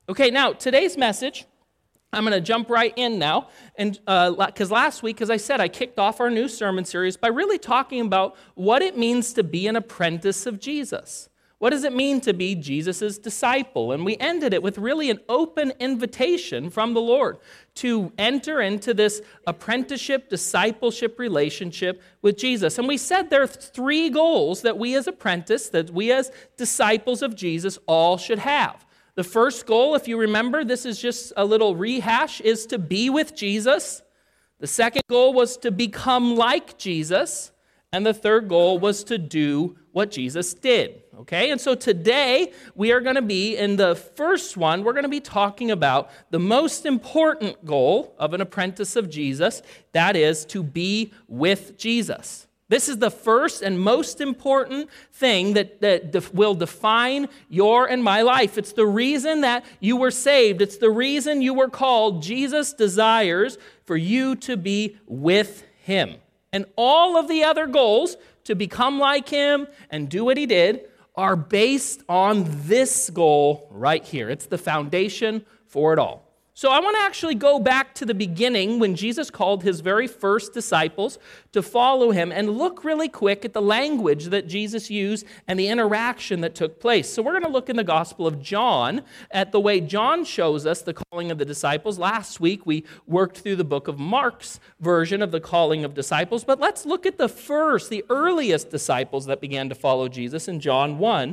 Okay, now today's message, I'm going to jump right in now, and because last week, as I said, I kicked off our new sermon series by really talking about what it means to be an apprentice of Jesus. What does it mean to be Jesus' disciple? And we ended it with really an open invitation from the Lord to enter into this apprenticeship, discipleship relationship with Jesus. And we said there are three goals that we as apprentices, that we as disciples of Jesus all should have. The first goal, if you remember, this is just a little rehash, is to be with Jesus. The second goal was to become like Jesus. And the third goal was to do what Jesus did. Okay, and so today we are going to be in the first one, we're going to be talking about the most important goal of an apprentice of Jesus, that is to be with Jesus. This is the first and most important thing that will define your and my life. It's the reason that you were saved. It's the reason you were called. Jesus desires for you to be with him. And all of the other goals, to become like him and do what he did, are based on this goal right here. It's the foundation for it all. So I want to actually go back to the beginning when Jesus called his very first disciples to follow him and look really quick at the language that Jesus used and the interaction that took place. So we're going to look in the Gospel of John at the way John shows us the calling of the disciples. Last week we worked through the book of Mark's version of the calling of disciples, but let's look at the earliest disciples that began to follow Jesus in John 1,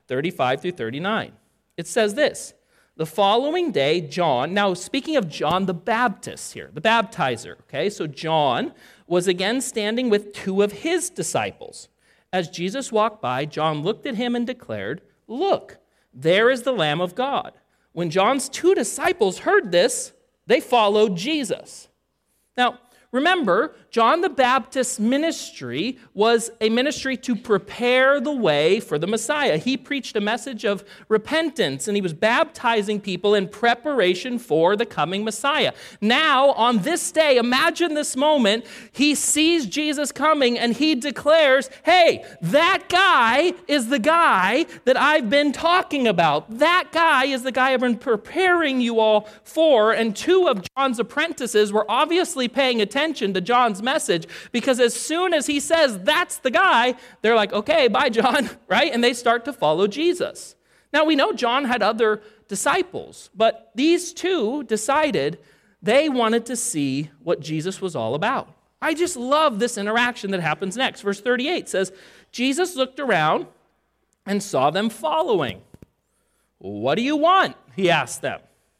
35 through 39. It says this: the following day, John, now speaking of John the Baptist here, the baptizer, okay? So John was again standing with two of his disciples. As Jesus walked by, John looked at him and declared, "Look, there is the Lamb of God." When John's two disciples heard this, they followed Jesus. Now, remember, John the Baptist's ministry was a ministry to prepare the way for the Messiah. He preached a message of repentance, and he was baptizing people in preparation for the coming Messiah. Now, on this day, imagine this moment, he sees Jesus coming, and he declares, "Hey, that guy is the guy that I've been talking about. That guy is the guy I've been preparing you all for." And two of John's apprentices were obviously paying attention to John's message, because as soon as he says that's the guy, they're like, "Okay, bye, John," right? And they start to follow Jesus. Now, we know John had other disciples, but these two decided they wanted to see what Jesus was all about. I just love this interaction that happens next. Verse 38 says, Jesus looked around and saw them following. "What do you want?" he asked them.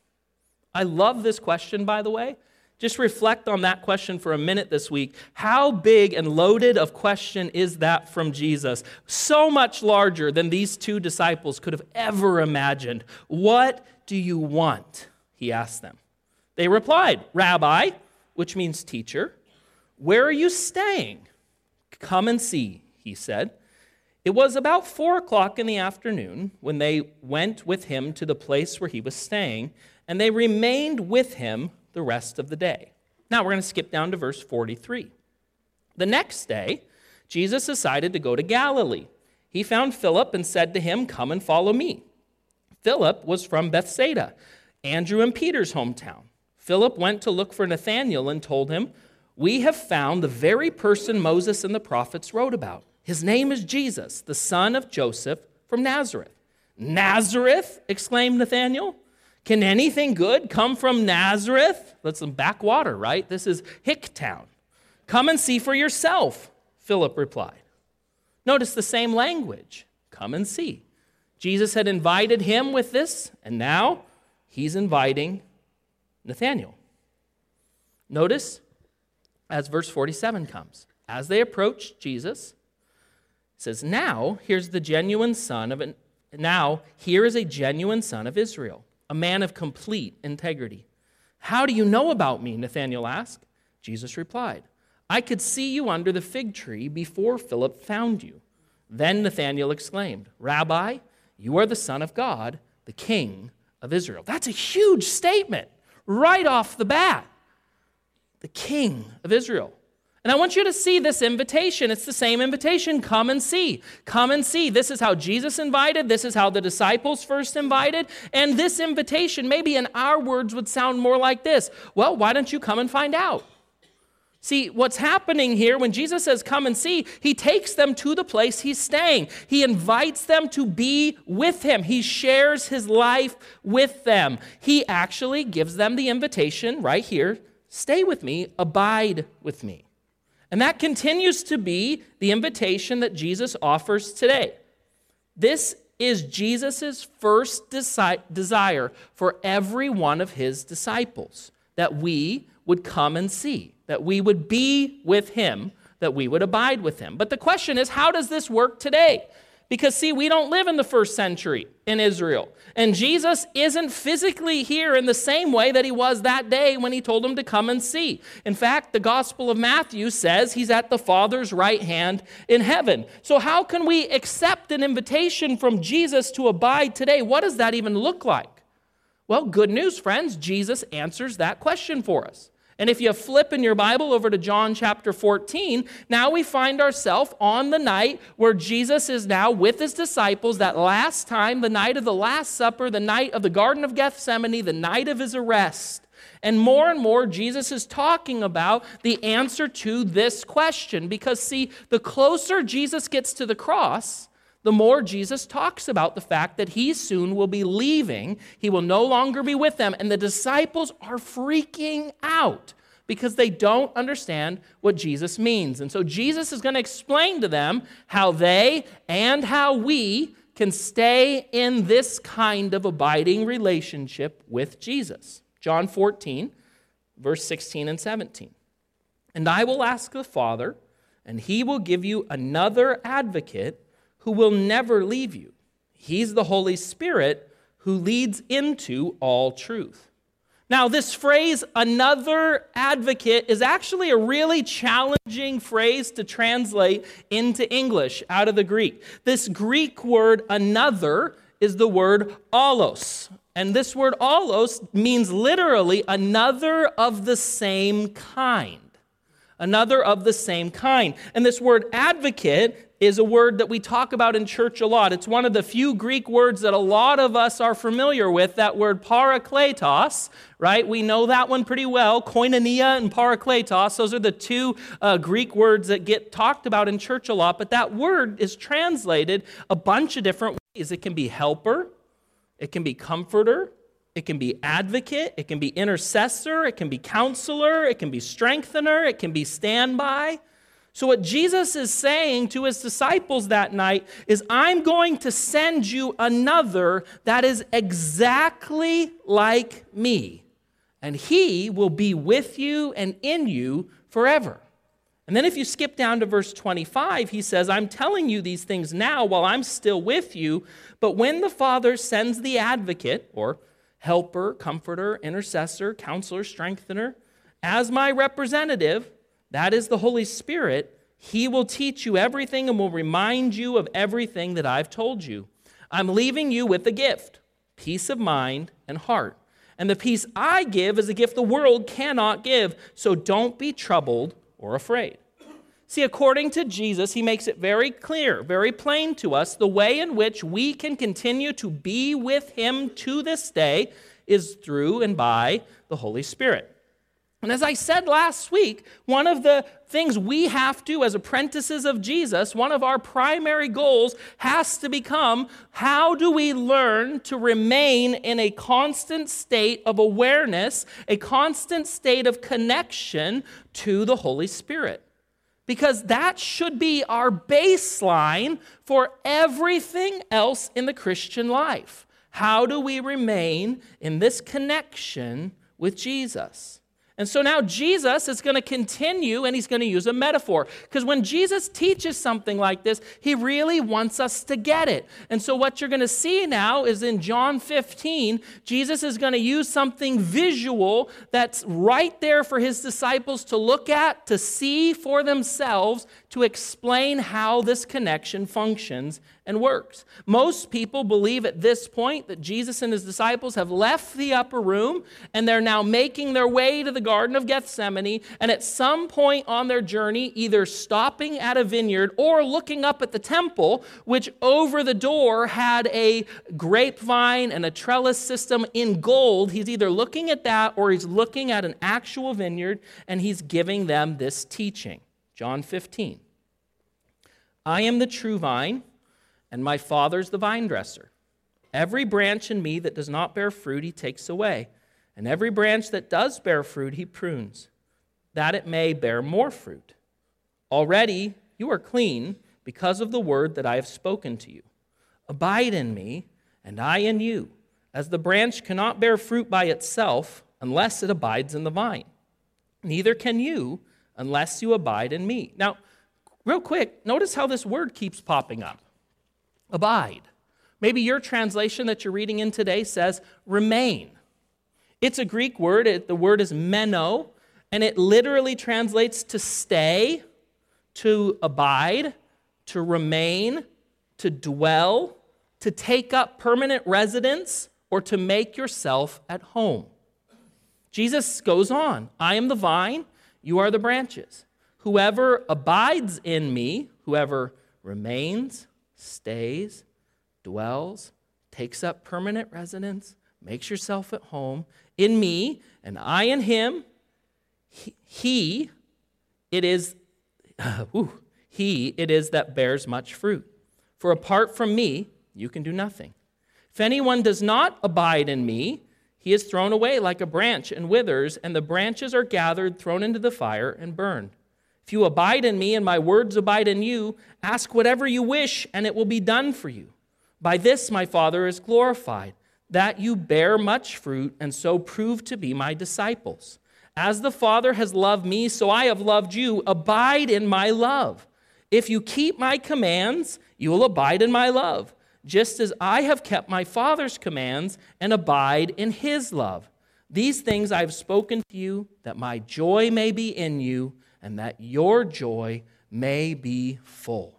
I love this question, by the way. Just reflect on that question for a minute this week. How big and loaded of question is that from Jesus? So much larger than these two disciples could have ever imagined. "What do you want?" he asked them. They replied, "Rabbi," which means teacher, "where are you staying?" "Come and see," he said. It was about 4:00 in the afternoon when they went with him to the place where he was staying, and they remained with him the rest of the day. Now we're going to skip down to verse 43. The next day, Jesus decided to go to Galilee. He found Philip and said to him, "Come and follow me." Philip was from Bethsaida, Andrew and Peter's hometown. Philip went to look for Nathanael and told him, "We have found the very person Moses and the prophets wrote about. His name is Jesus, the son of Joseph from Nazareth." "Nazareth?" exclaimed Nathanael. "Can anything good come from Nazareth?" That's some backwater, right? This is Hicktown. "Come and see for yourself," Philip replied. Notice the same language. Come and see. Jesus had invited him with this, and now he's inviting Nathanael. Notice as verse 47 comes. As they approached Jesus, it says, Now here is a genuine son of Israel, a man of complete integrity. "How do you know about me?" Nathanael asked. Jesus replied, "I could see you under the fig tree before Philip found you." Then Nathanael exclaimed, "Rabbi, you are the Son of God, the King of Israel." That's a huge statement right off the bat. The King of Israel. And I want you to see this invitation. It's the same invitation. Come and see. Come and see. This is how Jesus invited. This is how the disciples first invited. And this invitation, maybe in our words, would sound more like this. Well, why don't you come and find out? See, what's happening here, when Jesus says come and see, he takes them to the place he's staying. He invites them to be with him. He shares his life with them. He actually gives them the invitation right here, stay with me, abide with me. And that continues to be the invitation that Jesus offers today. This is Jesus' first desire for every one of his disciples, that we would come and see, that we would be with him, that we would abide with him. But the question is, how does this work today? Because, see, we don't live in the first century in Israel. And Jesus isn't physically here in the same way that he was that day when he told them to come and see. In fact, the Gospel of Matthew says he's at the Father's right hand in heaven. So how can we accept an invitation from Jesus to abide today? What does that even look like? Well, good news, friends. Jesus answers that question for us. And if you flip in your Bible over to John chapter 14, now we find ourselves on the night where Jesus is now with his disciples, that last time, the night of the Last Supper, the night of the Garden of Gethsemane, the night of his arrest. And more, Jesus is talking about the answer to this question. Because, see, the closer Jesus gets to the cross, the more Jesus talks about the fact that he soon will be leaving. He will no longer be with them. And the disciples are freaking out because they don't understand what Jesus means. And so Jesus is going to explain to them how they and how we can stay in this kind of abiding relationship with Jesus. John 14, verse 16 and 17. And I will ask the Father, and he will give you another advocate who will never leave you. He's the Holy Spirit who leads into all truth. Now, this phrase, another advocate, is actually a really challenging phrase to translate into English out of the Greek. This Greek word, another, is the word allos. And this word allos means literally another of the same kind. Another of the same kind. And this word advocate is a word that we talk about in church a lot. It's one of the few Greek words that a lot of us are familiar with, that word parakletos, right? We know that one pretty well. Koinonia and parakletos, those are the two Greek words that get talked about in church a lot, but that word is translated a bunch of different ways. It can be helper, it can be comforter, it can be advocate, it can be intercessor, it can be counselor, it can be strengthener, it can be standby. So what Jesus is saying to his disciples that night is, I'm going to send you another that is exactly like me, and he will be with you and in you forever. And then if you skip down to verse 25, he says, I'm telling you these things now while I'm still with you, but when the Father sends the advocate, or helper, comforter, intercessor, counselor, strengthener, as my representative, that is the Holy Spirit, he will teach you everything and will remind you of everything that I've told you. I'm leaving you with a gift, peace of mind and heart. And the peace I give is a gift the world cannot give, so don't be troubled or afraid. See, according to Jesus, he makes it very clear, very plain to us, the way in which we can continue to be with him to this day is through and by the Holy Spirit. And as I said last week, one of the things we have to, as apprentices of Jesus, one of our primary goals has to become, how do we learn to remain in a constant state of awareness, a constant state of connection to the Holy Spirit? Because that should be our baseline for everything else in the Christian life. How do we remain in this connection with Jesus? And so now Jesus is going to continue, and he's going to use a metaphor. Because when Jesus teaches something like this, he really wants us to get it. And so what you're going to see now is in John 15, Jesus is going to use something visual that's right there for his disciples to look at, to see for themselves, to explain how this connection functions and works. Most people believe at this point that Jesus and his disciples have left the upper room and they're now making their way to the Garden of Gethsemane, and at some point on their journey, either stopping at a vineyard or looking up at the temple, which over the door had a grapevine and a trellis system in gold. He's either looking at that or he's looking at an actual vineyard, and he's giving them this teaching. John 15. I am the true vine, and my Father's the vine dresser. Every branch in me that does not bear fruit, he takes away. And every branch that does bear fruit, he prunes, that it may bear more fruit. Already you are clean because of the word that I have spoken to you. Abide in me, and I in you, as the branch cannot bear fruit by itself unless it abides in the vine. Neither can you unless you abide in me. Now, real quick, notice how this word keeps popping up. Abide. Maybe your translation that you're reading in today says remain. It's a Greek word. The word is meno, and it literally translates to stay, to abide, to remain, to dwell, to take up permanent residence, or to make yourself at home. Jesus goes on, I am the vine, you are the branches. Whoever abides in me, whoever remains, stays, dwells, takes up permanent residence, makes yourself at home in me, and I in him, he it is that bears much fruit. For apart from me, you can do nothing. If anyone does not abide in me, he is thrown away like a branch and withers, and the branches are gathered, thrown into the fire, and burned. If you abide in me and my words abide in you, ask whatever you wish, and it will be done for you. By this my Father is glorified, that you bear much fruit, and so prove to be my disciples. As the Father has loved me, so I have loved you. Abide in my love. If you keep my commands, you will abide in my love, just as I have kept my Father's commands and abide in his love. These things I have spoken to you, that my joy may be in you, and that your joy may be full.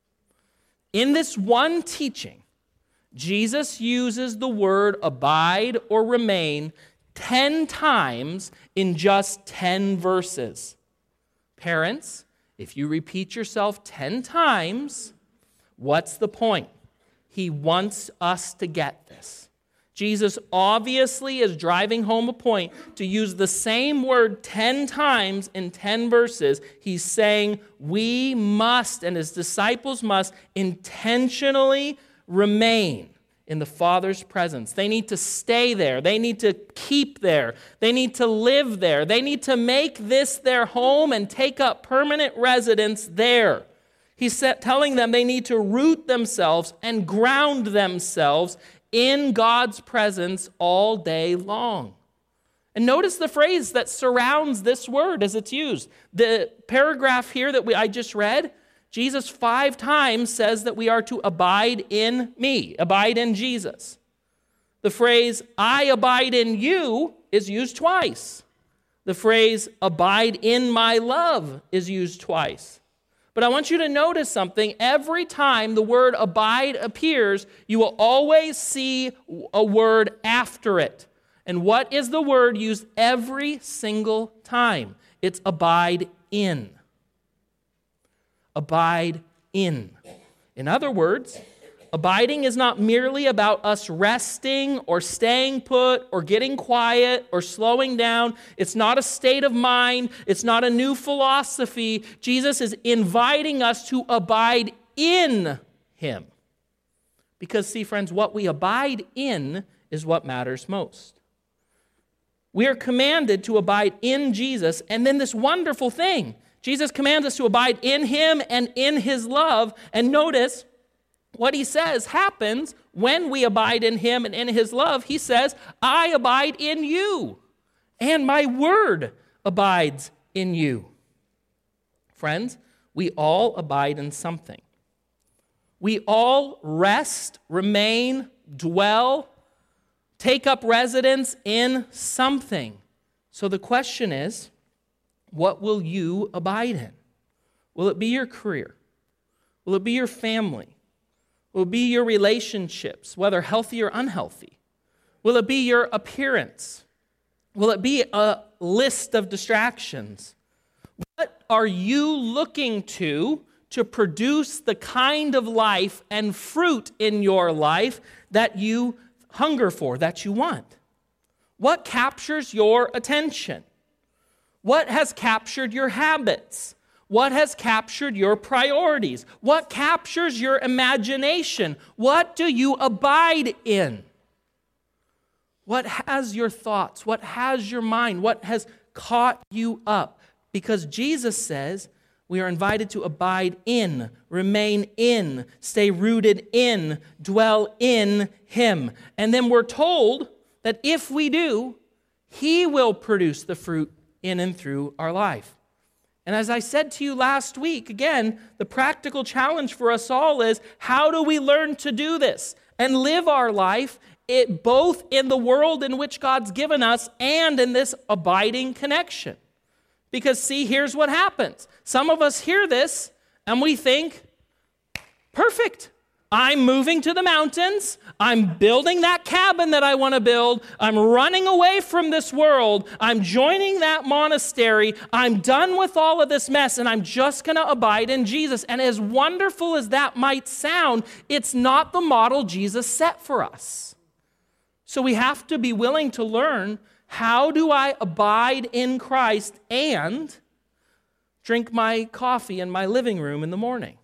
In this one teaching, Jesus uses the word abide or remain 10 times in just 10 verses. Parents, if you repeat yourself 10 times, what's the point? He wants us to get this. Jesus obviously is driving home a point to use the same word 10 times in 10 verses. He's saying we must, and his disciples must, intentionally remain in the Father's presence. They need to stay there. They need to keep there. They need to live there. They need to make this their home and take up permanent residence there. He's telling them they need to root themselves and ground themselves in God's presence all day long. And notice the phrase that surrounds this word as it's used. The paragraph here that I just read, Jesus 5 times says that we are to abide in me, abide in Jesus. The phrase, I abide in you, is used twice. The phrase, abide in my love, is used twice. But I want you to notice something. Every time the word abide appears, you will always see a word after it. And what is the word used every single time? It's abide in. Abide in. In other words, abiding is not merely about us resting or staying put or getting quiet or slowing down. It's not a state of mind. It's not a new philosophy. Jesus is inviting us to abide in him. Because, see, friends, what we abide in is what matters most. We are commanded to abide in Jesus, and then this wonderful thing. Jesus commands us to abide in him and in his love, and notice what he says happens when we abide in him and in his love. He says, I abide in you, and my word abides in you. Friends, we all abide in something. We all rest, remain, dwell, take up residence in something. So the question is, what will you abide in? Will it be your career? Will it be your family? Will it be your relationships, whether healthy or unhealthy? Will it be your appearance? Will it be a list of distractions? What are you looking to produce the kind of life and fruit in your life that you hunger for, that you want? What captures your attention? What has captured your habits? What has captured your priorities? What captures your imagination? What do you abide in? What has your thoughts? What has your mind? What has caught you up? Because Jesus says we are invited to abide in, remain in, stay rooted in, dwell in Him. And then we're told that if we do, He will produce the fruit in and through our life. And as I said to you last week, again, the practical challenge for us all is, how do we learn to do this and live our life both in the world in which God's given us and in this abiding connection? Because see, here's what happens. Some of us hear this and we think, perfect. I'm moving to the mountains. I'm building that cabin that I want to build. I'm running away from this world. I'm joining that monastery. I'm done with all of this mess, and I'm just going to abide in Jesus. And as wonderful as that might sound, it's not the model Jesus set for us. So we have to be willing to learn, how do I abide in Christ and drink my coffee in my living room in the morning?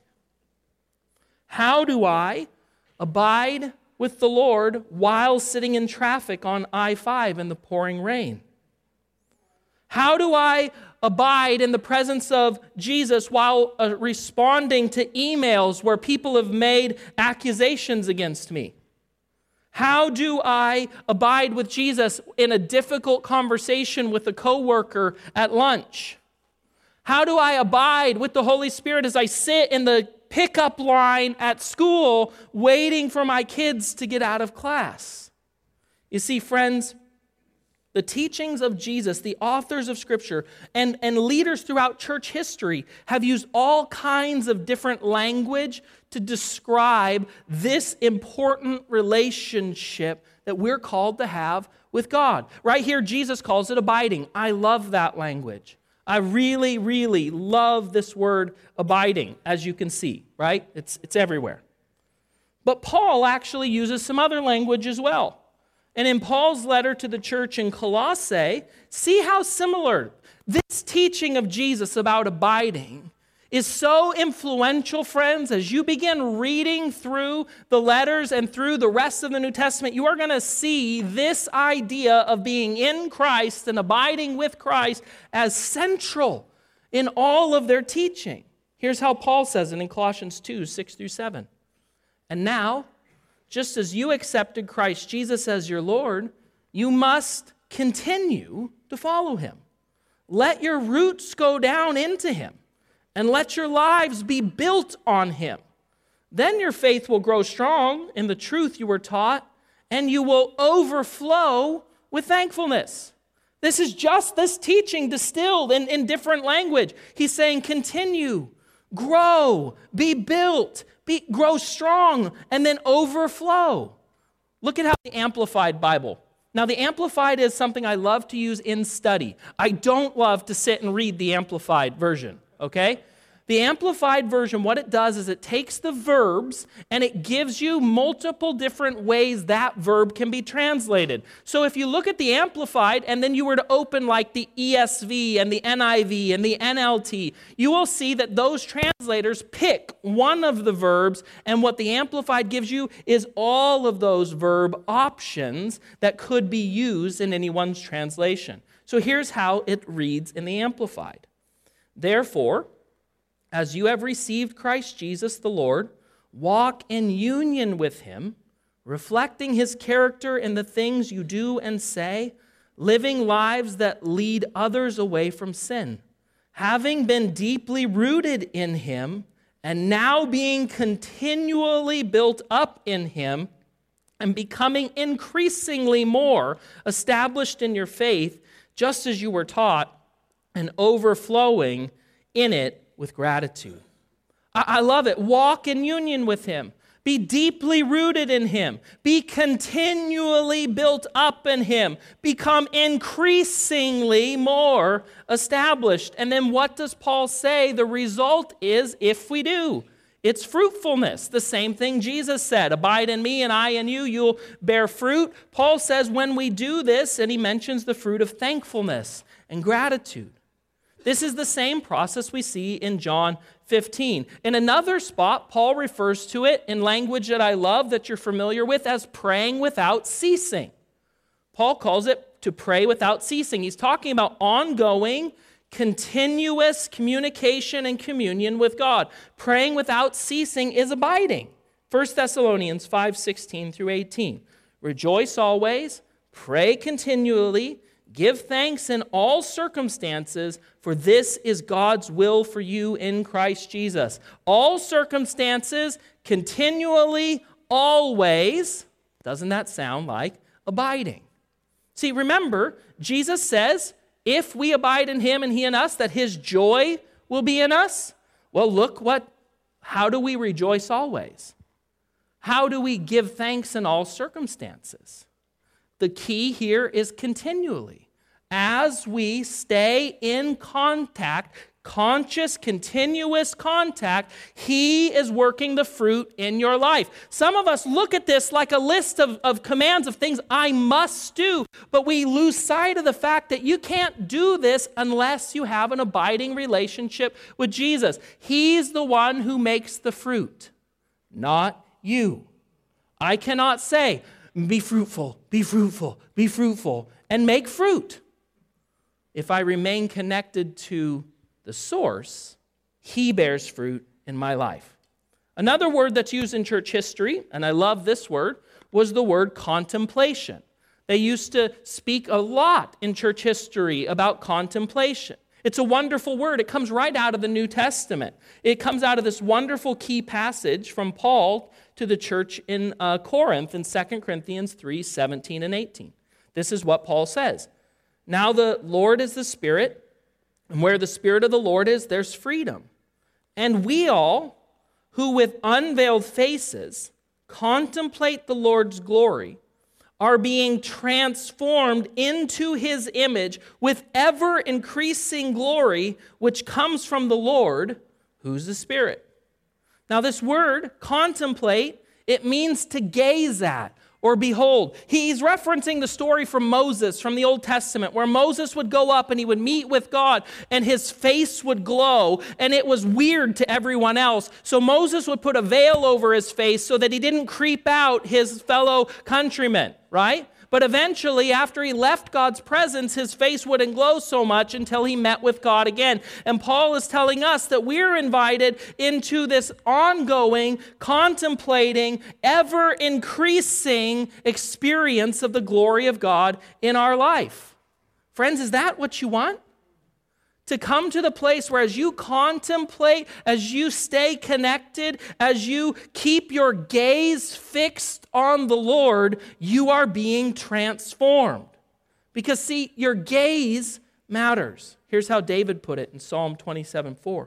How do I abide with the Lord while sitting in traffic on I-5 in the pouring rain? How do I abide in the presence of Jesus while responding to emails where people have made accusations against me? How do I abide with Jesus in a difficult conversation with a coworker at lunch? How do I abide with the Holy Spirit as I sit in the pickup line at school waiting for my kids to get out of class? You see, friends, the teachings of Jesus, the authors of Scripture, and leaders throughout church history have used all kinds of different language to describe this important relationship that we're called to have with God. Right here, Jesus calls it abiding. I love that language. I really, really love this word abiding, as you can see, right? It's everywhere. But Paul actually uses some other language as well. And in Paul's letter to the church in Colossae, see how similar this teaching of Jesus about abiding is so influential, friends. As you begin reading through the letters and through the rest of the New Testament, you are going to see this idea of being in Christ and abiding with Christ as central in all of their teaching. Here's how Paul says it in Colossians 2, 6 through 7. And now, just as you accepted Christ Jesus as your Lord, you must continue to follow Him. Let your roots go down into Him, and let your lives be built on Him. Then your faith will grow strong in the truth you were taught, and you will overflow with thankfulness. This is just this teaching distilled in different language. He's saying continue, grow, be built, grow strong, and then overflow. Look at how the Amplified Bible. Now, the Amplified is something I love to use in study. I don't love to sit and read the Amplified version, okay? The Amplified version, what it does is it takes the verbs and it gives you multiple different ways that verb can be translated. So if you look at the Amplified and then you were to open like the ESV and the NIV and the NLT, you will see that those translators pick one of the verbs, and what the Amplified gives you is all of those verb options that could be used in anyone's translation. So here's how it reads in the Amplified. Therefore, as you have received Christ Jesus the Lord, walk in union with Him, reflecting His character in the things you do and say, living lives that lead others away from sin. Having been deeply rooted in Him, and now being continually built up in Him, and becoming increasingly more established in your faith, just as you were taught, and overflowing in it with gratitude. I love it. Walk in union with him. Be deeply rooted in him. Be continually built up in him. Become increasingly more established. And then what does Paul say the result is if we do? It's fruitfulness. The same thing Jesus said. Abide in me and I in you, you'll bear fruit. Paul says when we do this, and he mentions the fruit of thankfulness and gratitude. This is the same process we see in John 15. In another spot, Paul refers to it in language that I love, that you're familiar with, as praying without ceasing. Paul calls it to pray without ceasing. He's talking about ongoing, continuous communication and communion with God. Praying without ceasing is abiding. 1 Thessalonians 5:16 through 18. Rejoice always, pray continually, give thanks in all circumstances, for this is God's will for you in Christ Jesus. All circumstances, continually, always. Doesn't that sound like abiding? See, remember, Jesus says, if we abide in him and he in us, that his joy will be in us. Well, how do we rejoice always? How do we give thanks in all circumstances? The key here is continually. As we stay in contact, conscious, continuous contact, he is working the fruit in your life. Some of us look at this like a list of commands of things I must do, but we lose sight of the fact that you can't do this unless you have an abiding relationship with Jesus. He's the one who makes the fruit, not you. I cannot say, be fruitful, be fruitful, be fruitful, and make fruit. If I remain connected to the source, he bears fruit in my life. Another word that's used in church history, and I love this word, was the word contemplation. They used to speak a lot in church history about contemplation. It's a wonderful word. It comes right out of the New Testament. It comes out of this wonderful key passage from Paul to the church in Corinth in 2 Corinthians 3:17 and 18. This is what Paul says. Now the Lord is the Spirit, and where the Spirit of the Lord is, there's freedom. And we all, who with unveiled faces contemplate the Lord's glory, are being transformed into his image with ever-increasing glory, which comes from the Lord, who's the Spirit. Now this word, contemplate, it means to gaze at or behold. He's referencing the story from Moses from the Old Testament, where Moses would go up and he would meet with God and his face would glow, and it was weird to everyone else. So Moses would put a veil over his face so that he didn't creep out his fellow countrymen, right? But eventually, after he left God's presence, his face wouldn't glow so much until he met with God again. And Paul is telling us that we're invited into this ongoing, contemplating, ever-increasing experience of the glory of God in our life. Friends, is that what you want? To come to the place where as you contemplate, as you stay connected, as you keep your gaze fixed on the Lord, you are being transformed. Because see, your gaze matters. Here's how David put it in Psalm 27:4.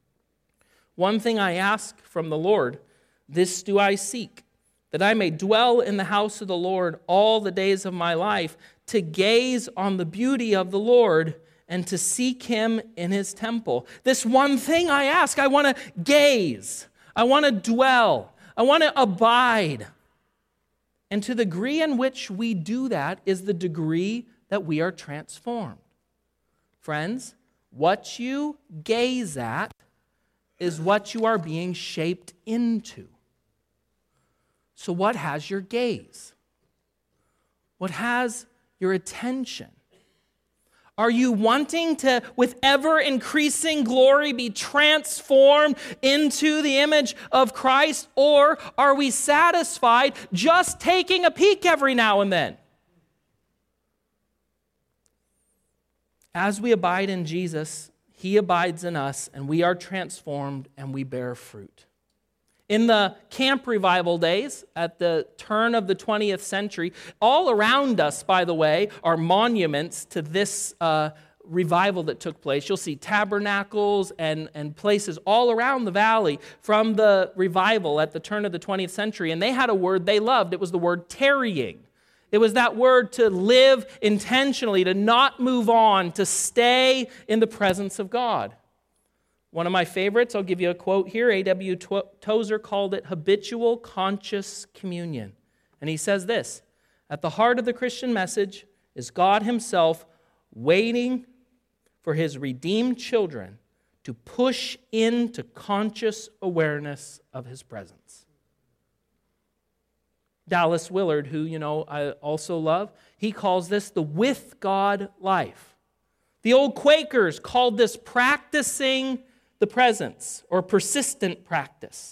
One thing I ask from the Lord, this do I seek, that I may dwell in the house of the Lord all the days of my life, to gaze on the beauty of the Lord and to seek him in his temple. This one thing I ask, I want to gaze, I want to dwell, I want to abide. And to the degree in which we do that is the degree that we are transformed. Friends, what you gaze at is what you are being shaped into. So what has your gaze? What has your attention? Are you wanting to, with ever-increasing glory, be transformed into the image of Christ? Or are we satisfied just taking a peek every now and then? As we abide in Jesus, he abides in us, and we are transformed, and we bear fruit. In the camp revival days, at the turn of the 20th century, all around us, by the way, are monuments to this revival that took place. You'll see tabernacles and places all around the valley from the revival at the turn of the 20th century. And they had a word they loved. It was the word tarrying. It was that word to live intentionally, to not move on, to stay in the presence of God. One of my favorites, I'll give you a quote here. A.W. Tozer called it habitual conscious communion. And he says this, "At the heart of the Christian message is God himself waiting for his redeemed children to push into conscious awareness of his presence." Dallas Willard, who, I also love, he calls this the with God life. The old Quakers called this practicing the presence or persistent practice.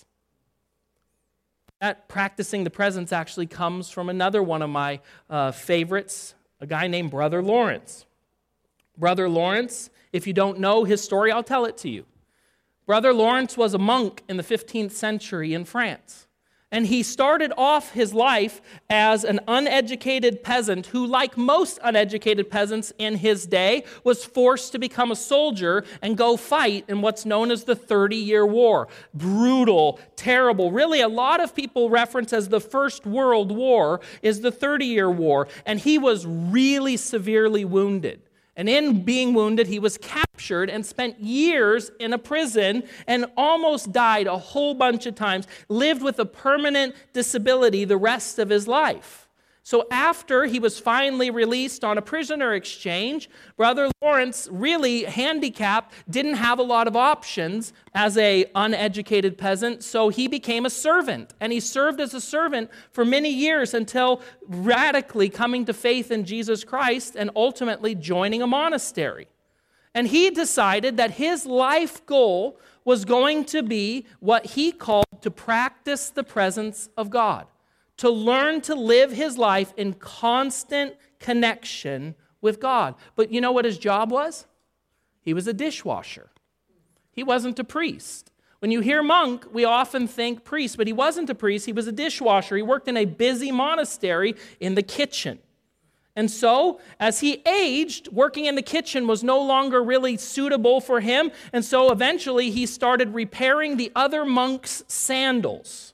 That practicing the presence actually comes from another one of my favorites, a guy named Brother Lawrence. Brother Lawrence, if you don't know his story, I'll tell it to you. Brother Lawrence was a monk in the 15th century in France. And he started off his life as an uneducated peasant who, like most uneducated peasants in his day, was forced to become a soldier and go fight in what's known as the 30-Year War. Brutal, terrible. Really, a lot of people reference as the First World War is the 30-Year War. And he was really severely wounded. And in being wounded, he was captured and spent years in a prison and almost died a whole bunch of times, lived with a permanent disability the rest of his life. So after he was finally released on a prisoner exchange, Brother Lawrence, really handicapped, didn't have a lot of options as an uneducated peasant, so he became a servant. And he served as a servant for many years until radically coming to faith in Jesus Christ and ultimately joining a monastery. And he decided that his life goal was going to be what he called to practice the presence of God, to learn to live his life in constant connection with God. But you know what his job was? He was a dishwasher. He wasn't a priest. When you hear monk, we often think priest, but he wasn't a priest. He was a dishwasher. He worked in a busy monastery in the kitchen. And so, as he aged, working in the kitchen was no longer really suitable for him. And so eventually he started repairing the other monks' sandals.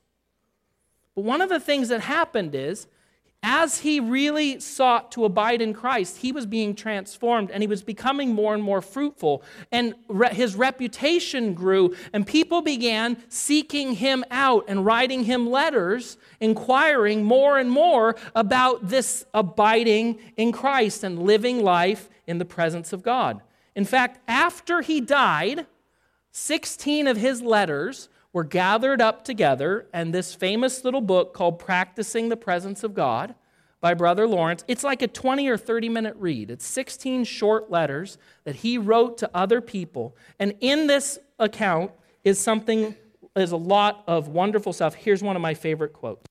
But one of the things that happened is, as he really sought to abide in Christ, he was being transformed and he was becoming more and more fruitful. And his reputation grew and people began seeking him out and writing him letters, inquiring more and more about this abiding in Christ and living life in the presence of God. In fact, after he died, 16 of his letters were gathered up together, and this famous little book called Practicing the Presence of God by Brother Lawrence, it's like a 20 or 30-minute read. It's 16 short letters that he wrote to other people. And in this account is a lot of wonderful stuff. Here's one of my favorite quotes.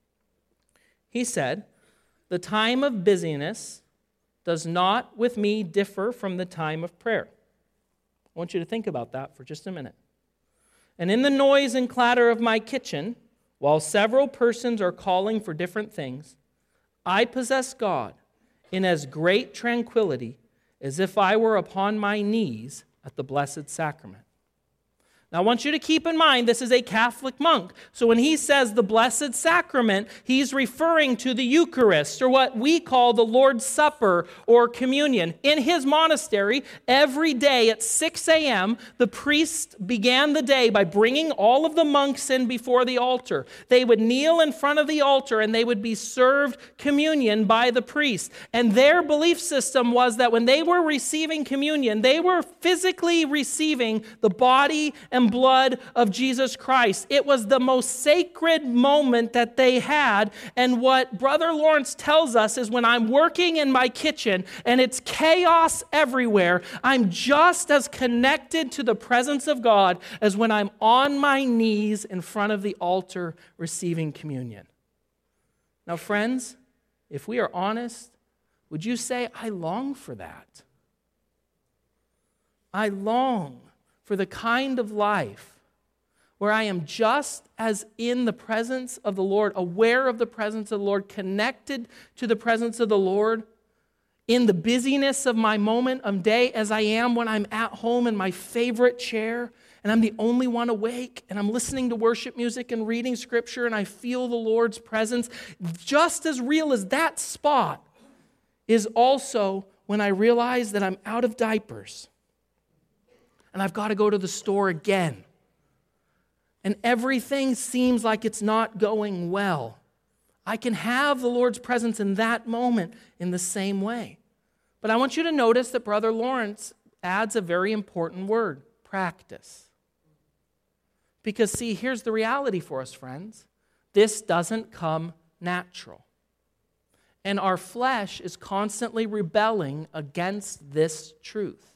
He said, "The time of busyness does not with me differ from the time of prayer." I want you to think about that for just a minute. "And in the noise and clatter of my kitchen, while several persons are calling for different things, I possess God in as great tranquility as if I were upon my knees at the Blessed Sacrament." Now, I want you to keep in mind, this is a Catholic monk. So when he says the Blessed Sacrament, he's referring to the Eucharist, or what we call the Lord's Supper or communion. In his monastery, every day at 6 a.m., the priest began the day by bringing all of the monks in before the altar. They would kneel in front of the altar and they would be served communion by the priest. And their belief system was that when they were receiving communion, they were physically receiving the body and blood of Jesus Christ. It was the most sacred moment that they had. And what Brother Lawrence tells us is when I'm working in my kitchen and it's chaos everywhere, I'm just as connected to the presence of God as when I'm on my knees in front of the altar receiving communion. Now, friends, if we are honest, would you say, I long for that? I long for the kind of life where I am just as in the presence of the Lord, aware of the presence of the Lord, connected to the presence of the Lord, in the busyness of my moment of day as I am when I'm at home in my favorite chair and I'm the only one awake and I'm listening to worship music and reading scripture and I feel the Lord's presence. Just as real as that spot is also when I realize that I'm out of diapers and I've got to go to the store again. And everything seems like it's not going well. I can have the Lord's presence in that moment in the same way. But I want you to notice that Brother Lawrence adds a very important word, practice. Because see, here's the reality for us, friends. This doesn't come natural. And our flesh is constantly rebelling against this truth.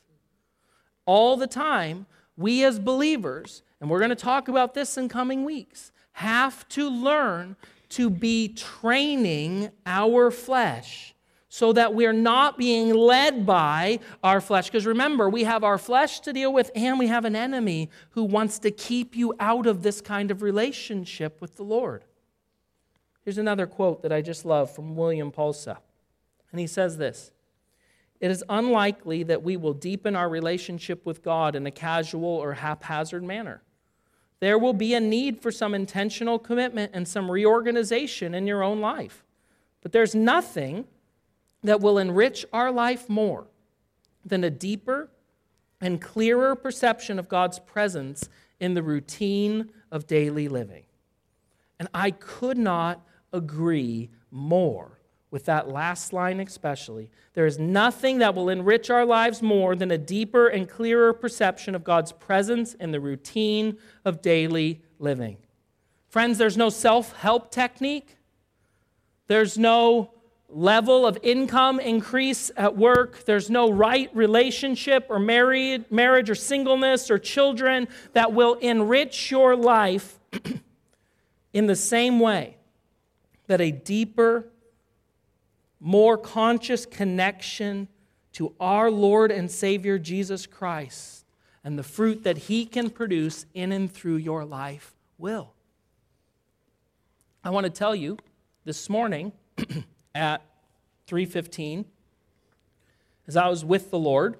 All the time, we as believers, and we're going to talk about this in coming weeks, have to learn to be training our flesh so that we're not being led by our flesh. Because remember, we have our flesh to deal with and we have an enemy who wants to keep you out of this kind of relationship with the Lord. Here's another quote that I just love from William Pulsa. And he says this: "It is unlikely that we will deepen our relationship with God in a casual or haphazard manner. There will be a need for some intentional commitment and some reorganization in your own life. But there's nothing that will enrich our life more than a deeper and clearer perception of God's presence in the routine of daily living." And I could not agree more with that last line especially. There is nothing that will enrich our lives more than a deeper and clearer perception of God's presence in the routine of daily living. Friends, there's no self-help technique. There's no level of income increase at work. There's no right relationship or marriage or singleness or children that will enrich your life in the same way that a deeper, more conscious connection to our Lord and Savior Jesus Christ and the fruit that He can produce in and through your life will. I want to tell you this morning at 3:15, as I was with the Lord,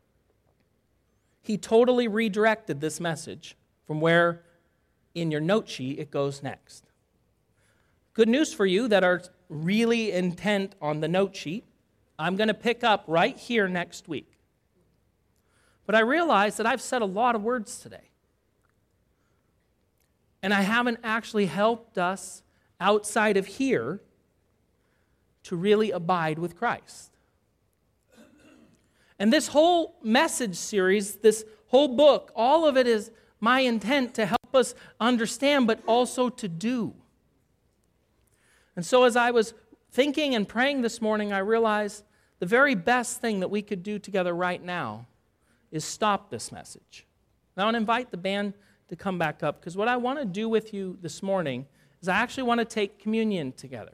He totally redirected this message from where in your note sheet it goes next. Good news for you that are really intent on the note sheet. I'm going to pick up right here next week. But I realize that I've said a lot of words today. And I haven't actually helped us outside of here to really abide with Christ. And this whole message series, this whole book, all of it is my intent to help us understand, but also to do. And so as I was thinking and praying this morning, I realized the very best thing that we could do together right now is stop this message. Now I want to invite the band to come back up, because what I want to do with you this morning is I actually want to take communion together.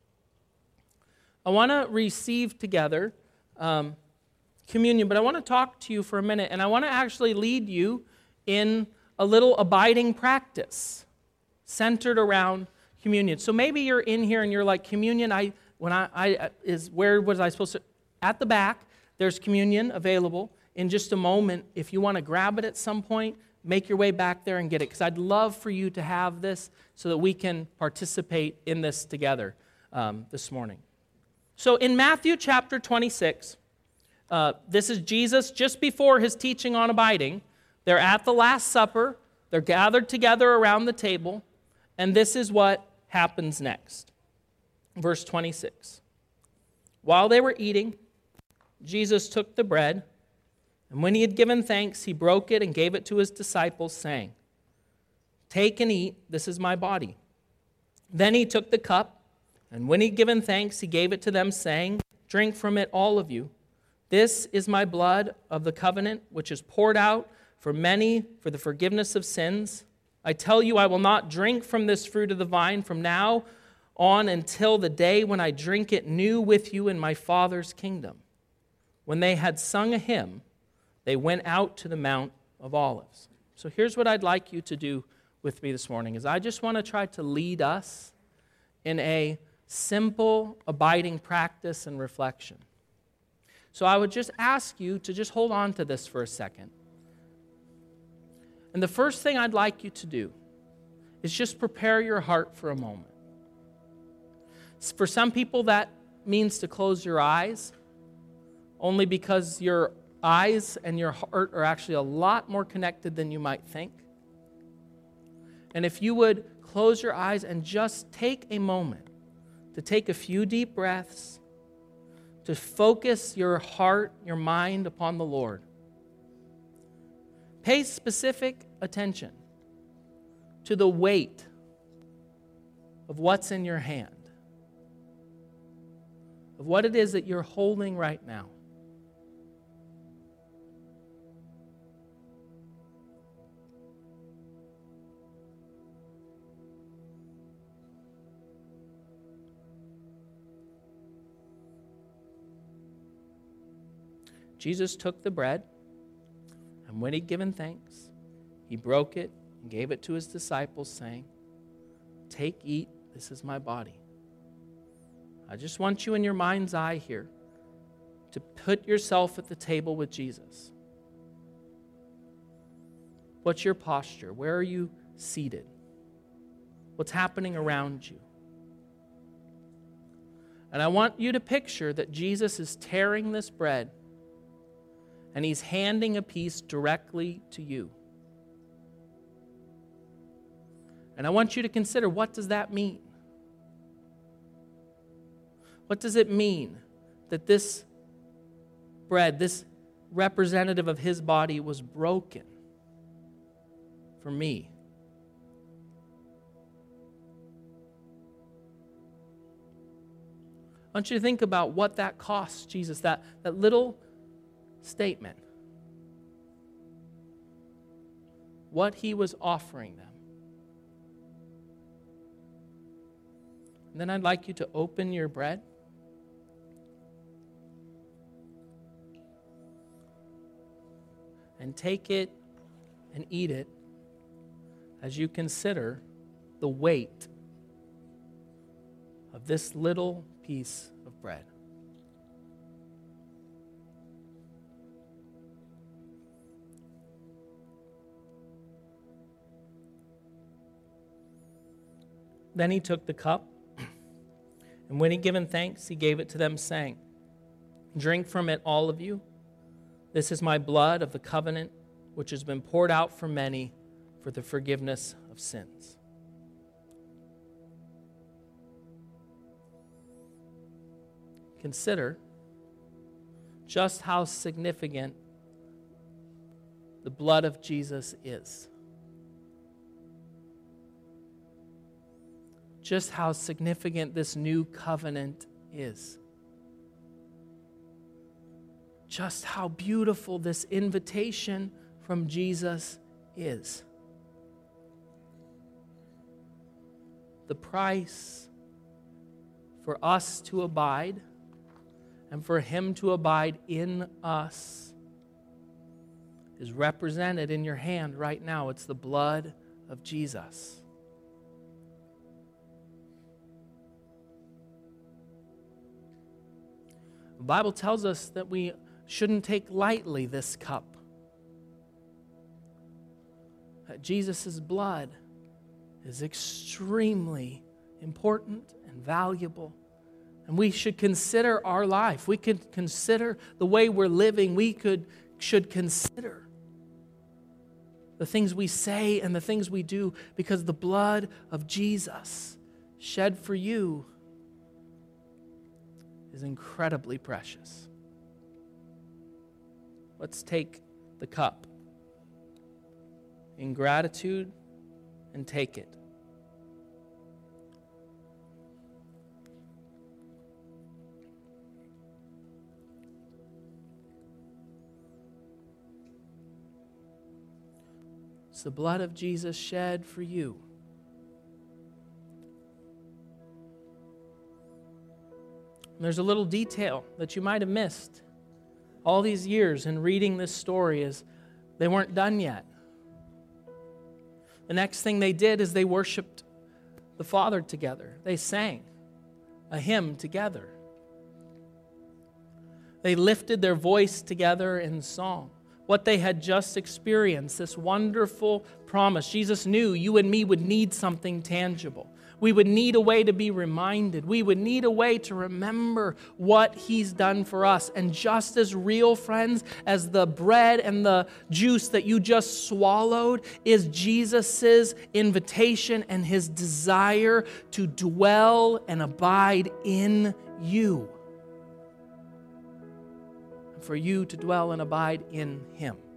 I want to receive together communion, but I want to talk to you for a minute, and I want to actually lead you in a little abiding practice centered around communion. So maybe you're in here and you're like, communion, where was I supposed to? At the back, there's communion available. In just a moment, if you want to grab it at some point, make your way back there and get it, because I'd love for you to have this so that we can participate in this together this morning. So in Matthew chapter 26, this is Jesus just before His teaching on abiding. They're at the Last Supper. They're gathered together around the table, and this is what happens next. Verse 26. While they were eating, Jesus took the bread, and when He had given thanks, He broke it and gave it to His disciples, saying, "Take and eat, this is my body." Then He took the cup, and when He had given thanks, He gave it to them, saying, "Drink from it, all of you. This is my blood of the covenant, which is poured out for many for the forgiveness of sins. I tell you, I will not drink from this fruit of the vine from now on until the day when I drink it new with you in my Father's kingdom." When they had sung a hymn, they went out to the Mount of Olives. So here's what I'd like you to do with me this morning, is I just want to try to lead us in a simple, abiding practice and reflection. So I would just ask you to just hold on to this for a second. And the first thing I'd like you to do is just prepare your heart for a moment. For some people, that means to close your eyes, only because your eyes and your heart are actually a lot more connected than you might think. And if you would close your eyes and just take a moment to take a few deep breaths, to focus your heart, your mind upon the Lord. Pay specific attention to the weight of what's in your hand, of what it is that you're holding right now. Jesus took the bread, and when he'd given thanks, he broke it and gave it to his disciples, saying, "Take, eat, this is my body." I just want you in your mind's eye here to put yourself at the table with Jesus. What's your posture? Where are you seated? What's happening around you? And I want you to picture that Jesus is tearing this bread and he's handing a piece directly to you. And I want you to consider, what does that mean? What does it mean that this bread, this representative of his body, was broken for me? I want you to think about what that cost Jesus, that little statement, what he was offering them. And then I'd like you to open your bread and take it and eat it as you consider the weight of this little piece of bread. Then he took the cup, and when he'd given thanks, he gave it to them, saying, "Drink from it, all of you. This is my blood of the covenant, which has been poured out for many for the forgiveness of sins." Consider just how significant the blood of Jesus is. Just how significant this new covenant is. Just how beautiful this invitation from Jesus is. The price for us to abide and for him to abide in us is represented in your hand right now. It's the blood of Jesus. The Bible tells us that we shouldn't take lightly this cup. That Jesus' blood is extremely important and valuable. And we should consider our life. We could consider the way we're living. We should consider the things we say and the things we do, because the blood of Jesus shed for you is incredibly precious. Let's take the cup in gratitude and take it. It's the blood of Jesus shed for you. And there's a little detail that you might have missed all these years in reading this story is they weren't done yet. The next thing they did is they worshiped the Father together. They sang a hymn together. They lifted their voice together in song. What they had just experienced, this wonderful promise. Jesus knew you and me would need something tangible. We would need a way to be reminded. We would need a way to remember what He's done for us. And just as real, friends, as the bread and the juice that you just swallowed is Jesus' invitation and His desire to dwell and abide in you. For you to dwell and abide in Him.